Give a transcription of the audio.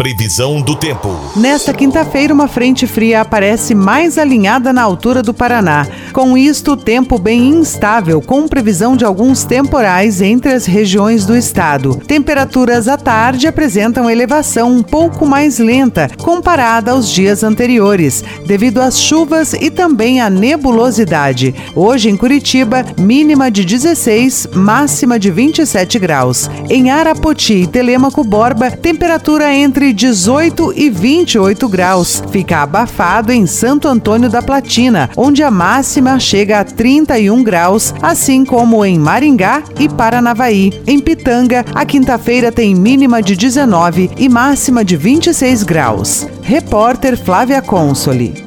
Previsão do tempo. Nesta quinta-feira, uma frente fria aparece mais alinhada na altura do Paraná. Com isto, tempo bem instável, com previsão de alguns temporais entre as regiões do estado. Temperaturas à tarde apresentam elevação um pouco mais lenta, comparada aos dias anteriores, devido às chuvas e também à nebulosidade. Hoje, em Curitiba, mínima de 16, máxima de 27 graus. Em Arapoti e Telêmaco Borba, temperatura entre 18 e 28 graus. Fica abafado em Santo Antônio da Platina, onde a máxima chega a 31 graus, assim como em Maringá e Paranavaí. Em Pitanga, a quinta-feira tem mínima de 19 e máxima de 26 graus. Repórter Flávia Consoli.